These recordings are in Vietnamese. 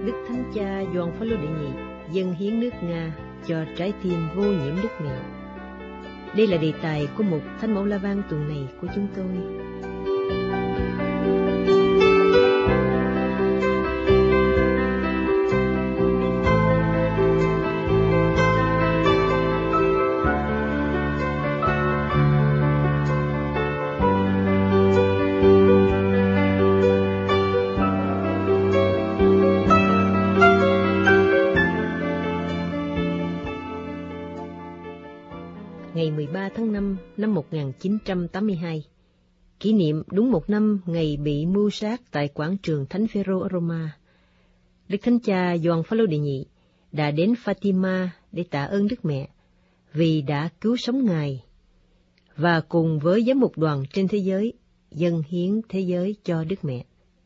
Đức Thánh Cha Gioan Phaolô đệ nhị dâng hiến nước Nga cho trái tim vô nhiễm Đức Mẹ. Đây là đề tài của mục Thánh Mẫu La Vang tuần này của chúng tôi. Ngày 13 tháng 5 năm 1982, kỷ niệm đúng một năm ngày bị mưu sát tại quảng trường Thánh Phêrô ở Roma, Đức Thánh Cha Gioan Phaolô đệ nhị đã đến Fatima để tạ ơn Đức Mẹ vì đã cứu sống Ngài, và cùng với giám mục đoàn trên thế giới dâng hiến thế giới cho Đức Mẹ.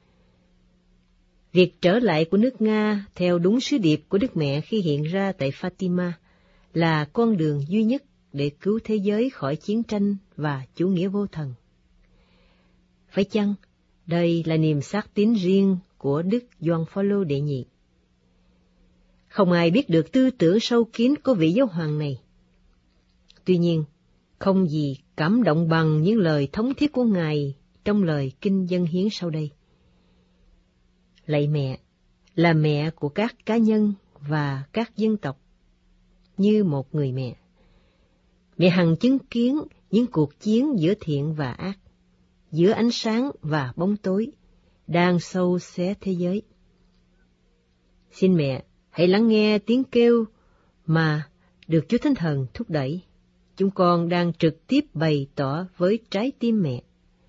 Việc trở lại của nước Nga theo đúng sứ điệp của Đức Mẹ khi hiện ra tại Fatima là con đường duy nhất để cứu thế giới khỏi chiến tranh và chủ nghĩa vô thần. Phải chăng đây là niềm xác tín riêng của Đức Gioan Phaolô đệ nhị? Không ai biết được tư tưởng sâu kín của vị giáo hoàng này. Tuy nhiên, không gì cảm động bằng những lời thống thiết của Ngài trong lời kinh dâng hiến sau đây. Lạy Mẹ là mẹ của các cá nhân và các dân tộc, như một người mẹ. Mẹ hằng chứng kiến những cuộc chiến giữa thiện và ác, giữa ánh sáng và bóng tối, đang sâu xé thế giới. Xin Mẹ hãy lắng nghe tiếng kêu mà được Chúa Thánh Thần thúc đẩy. Chúng con đang trực tiếp bày tỏ với trái tim Mẹ.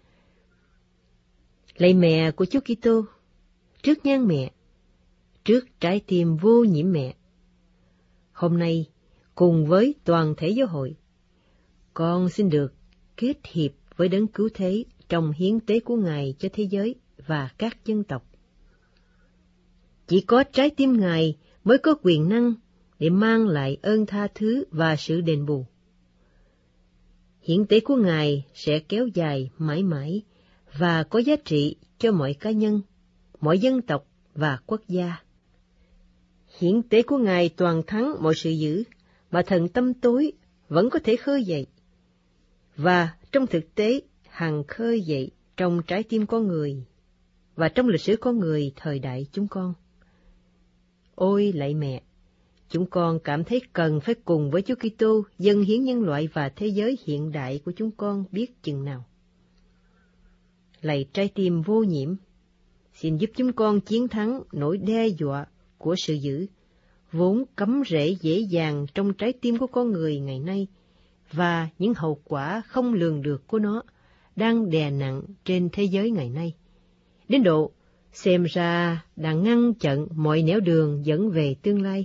Lạy Mẹ của Chúa Kitô, trước nhan Mẹ, trước trái tim vô nhiễm Mẹ, hôm nay cùng với toàn thể giáo hội, con xin được kết hiệp với đấng cứu thế trong hiến tế của Ngài cho thế giới và các dân tộc. Chỉ có trái tim Ngài mới có quyền năng để mang lại ơn tha thứ và sự đền bù. Hiến tế của Ngài sẽ kéo dài mãi mãi và có giá trị cho mọi cá nhân, mọi dân tộc và quốc gia. Hiến tế của Ngài toàn thắng mọi sự dữ mà thần tâm tối vẫn có thể khơi dậy, và trong thực tế hằng khơi dậy trong trái tim con người và trong lịch sử con người thời đại chúng con. Ôi lạy Mẹ, chúng con cảm thấy cần phải cùng với Chúa Kitô dâng hiến nhân loại và thế giới hiện đại của chúng con biết chừng nào. Lạy trái tim vô nhiễm, xin giúp chúng con chiến thắng nỗi đe dọa của sự dữ, vốn cắm rễ dễ dàng trong trái tim của con người ngày nay, và những hậu quả không lường được của nó đang đè nặng trên thế giới ngày nay, đến độ xem ra đang ngăn chặn mọi nẻo đường dẫn về tương lai.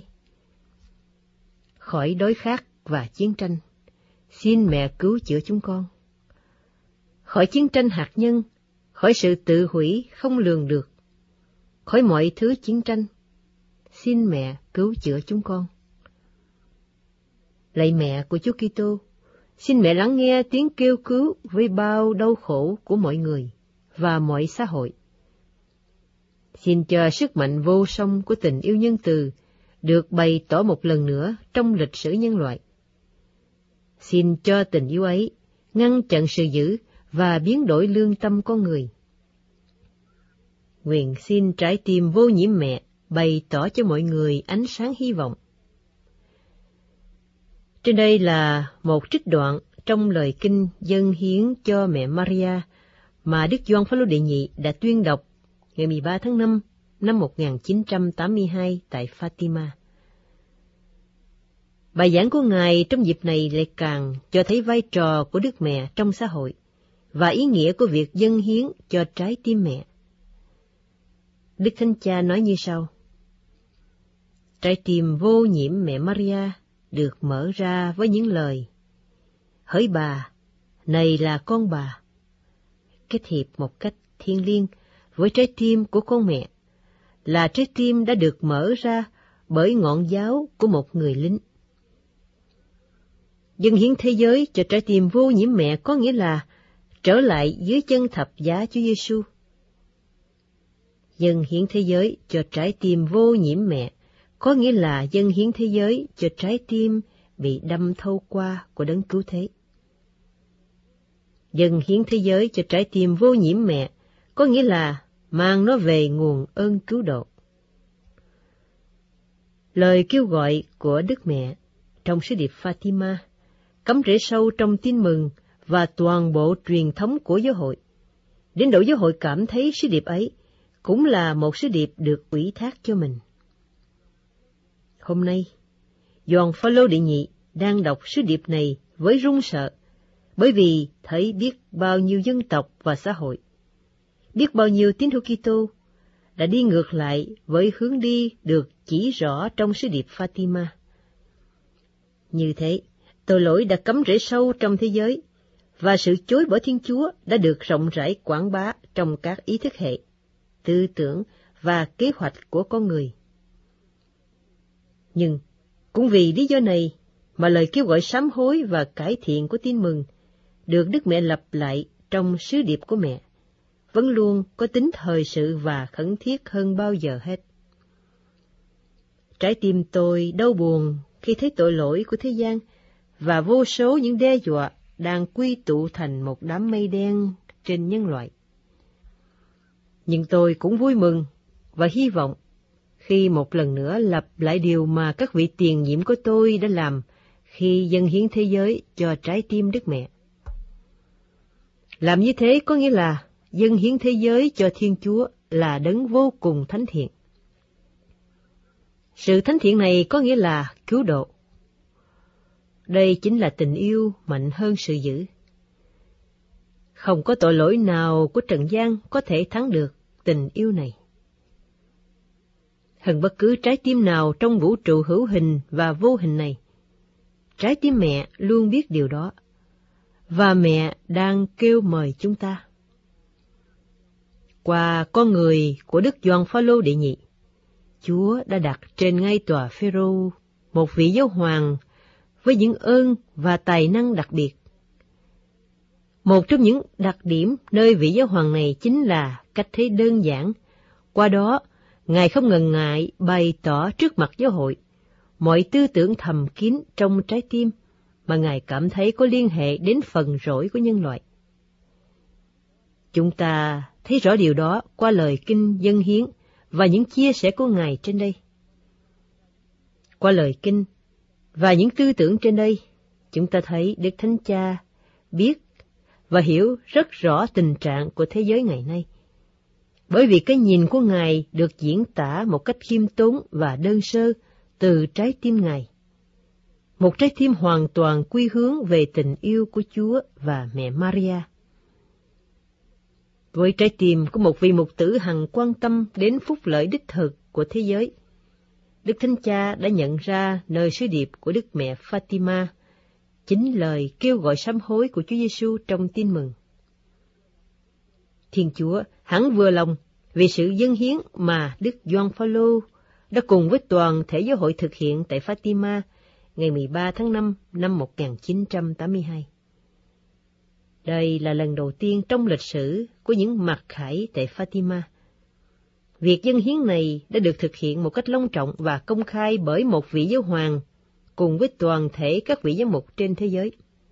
Khỏi đói khát và chiến tranh, xin Mẹ cứu chữa chúng con. Khỏi chiến tranh hạt nhân, khỏi sự tự hủy không lường được, khỏi mọi thứ chiến tranh, xin Mẹ cứu chữa chúng con. Lạy Mẹ của Chúa Kitô, xin Mẹ lắng nghe tiếng kêu cứu với bao đau khổ của mọi người và mọi xã hội. Xin cho sức mạnh vô song của tình yêu nhân từ được bày tỏ một lần nữa trong lịch sử nhân loại. Xin cho tình yêu ấy ngăn chặn sự dữ và biến đổi lương tâm con người. Nguyện xin trái tim vô nhiễm Mẹ bày tỏ cho mọi người ánh sáng hy vọng. Trên đây là một trích đoạn trong lời kinh dâng hiến cho mẹ Maria mà Đức Gioan Phaolô đệ nhị đã tuyên đọc ngày 13 tháng 5 năm 1982 tại Fatima. Bài giảng của Ngài trong dịp này lại càng cho thấy vai trò của Đức Mẹ trong xã hội và ý nghĩa của việc dâng hiến cho trái tim Mẹ. Đức Thánh Cha nói như sau: Trái tim vô nhiễm mẹ Maria được mở ra với những lời: Hỡi bà, này là con bà. Kết hiệp một cách thiêng liêng với trái tim của con mẹ, là trái tim đã được mở ra bởi ngọn giáo của một người lính. Dâng hiến thế giới cho trái tim vô nhiễm mẹ có nghĩa là trở lại dưới chân thập giá Chúa Giêsu. Dâng hiến thế giới cho trái tim vô nhiễm mẹ, có nghĩa là dâng hiến thế giới cho trái tim bị đâm thâu qua của đấng cứu thế. Dâng hiến thế giới cho trái tim vô nhiễm mẹ, có nghĩa là mang nó về nguồn ơn cứu độ. Lời kêu gọi của Đức Mẹ trong sứ điệp Fatima cắm rễ sâu trong tin mừng và toàn bộ truyền thống của giáo hội. Đến độ giáo hội cảm thấy sứ điệp ấy cũng là một sứ điệp được ủy thác cho mình. Hôm nay, Gioan Phaolô đệ nhị đang đọc sứ điệp này với run sợ, bởi vì thấy biết bao nhiêu dân tộc và xã hội, biết bao nhiêu tín hữu Kitô đã đi ngược lại với hướng đi được chỉ rõ trong sứ điệp Fatima. Như thế, tội lỗi đã cắm rễ sâu trong thế giới, và sự chối bỏ Thiên Chúa đã được rộng rãi quảng bá trong các ý thức hệ, tư tưởng và kế hoạch của con người. Nhưng, cũng vì lý do này mà lời kêu gọi sám hối và cải thiện của tin mừng được Đức Mẹ lặp lại trong sứ điệp của Mẹ, vẫn luôn có tính thời sự và khẩn thiết hơn bao giờ hết. Trái tim tôi đau buồn khi thấy tội lỗi của thế gian và vô số những đe dọa đang quy tụ thành một đám mây đen trên nhân loại. Nhưng tôi cũng vui mừng và hy vọng khi một lần nữa lặp lại điều mà các vị tiền nhiệm của tôi đã làm khi dâng hiến thế giới cho trái tim Đức Mẹ. Làm như thế có nghĩa là dâng hiến thế giới cho Thiên Chúa là đấng vô cùng thánh thiện. Sự thánh thiện này có nghĩa là cứu độ. Đây chính là tình yêu mạnh hơn sự dữ. Không có tội lỗi nào của trần gian có thể thắng được tình yêu này. Hơn bất cứ trái tim nào trong vũ trụ hữu hình và vô hình này, trái tim Mẹ luôn biết điều đó, và Mẹ đang kêu mời chúng ta. Qua con người của Đức Gioan Phaolô đệ nhị, Chúa đã đặt trên ngai tòa Phêrô một vị giáo hoàng với những ơn và tài năng đặc biệt. Một trong những đặc điểm nơi vị giáo hoàng này chính là cách thế đơn giản. Qua đó, Ngài không ngần ngại bày tỏ trước mặt giáo hội mọi tư tưởng thầm kín trong trái tim mà Ngài cảm thấy có liên hệ đến phần rỗi của nhân loại. Chúng ta thấy rõ điều đó qua lời kinh dâng hiến và những chia sẻ của Ngài trên đây. Qua lời kinh và những tư tưởng trên đây, chúng ta thấy Đức Thánh Cha biết và hiểu rất rõ tình trạng của thế giới ngày nay, bởi vì cái nhìn của Ngài được diễn tả một cách khiêm tốn và đơn sơ từ trái tim Ngài. Một trái tim hoàn toàn quy hướng về tình yêu của Chúa và mẹ Maria. Với trái tim của một vị mục tử hằng quan tâm đến phúc lợi đích thực của thế giới, Đức Thánh Cha đã nhận ra nơi sứ điệp của Đức Mẹ Fatima chính lời kêu gọi sám hối của Chúa Giêsu trong tin mừng. Thiên Chúa hẳn vừa lòng vì sự dâng hiến mà Đức Gioan Phaolô đã cùng với toàn thể giáo hội thực hiện tại Fatima ngày 13 tháng 5 năm 1982. Đây là lần đầu tiên trong lịch sử của những mặc khải tại Fatima. Việc dâng hiến này đã được thực hiện một cách long trọng và công khai bởi một vị giáo hoàng cùng với toàn thể các vị giám mục trên thế giới.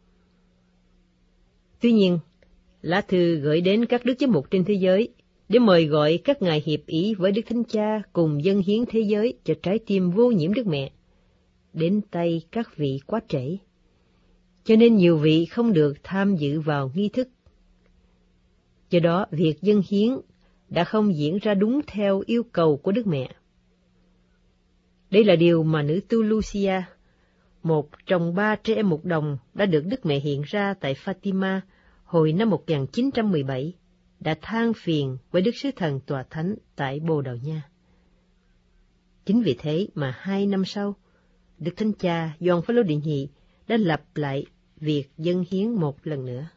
Tuy nhiên, lá thư gửi đến các đức giám mục trên thế giới để mời gọi các ngài hiệp ý với Đức Thánh Cha cùng dâng hiến thế giới cho trái tim vô nhiễm Đức Mẹ đến tay các vị quá trễ, cho nên nhiều vị không được tham dự vào nghi thức. Do đó, việc dâng hiến đã không diễn ra đúng theo yêu cầu của Đức Mẹ. Đây là điều mà nữ tu Lucia, một trong 3 trẻ em mục đồng đã được Đức Mẹ hiện ra tại Fatima hồi năm 1917, đã than phiền với Đức Sứ Thần Tòa Thánh tại Bồ Đào Nha. Chính vì thế mà 2 năm sau, Đức Thánh Cha Gioan Phaolô đệ nhị đã lặp lại việc dâng hiến một lần nữa.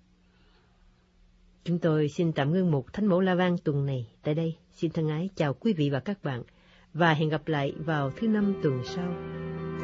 Chúng tôi xin tạm ngưng mục Thánh Mẫu La Vang tuần này tại đây. Xin thân ái chào quý vị và các bạn, và hẹn gặp lại vào thứ Năm tuần sau.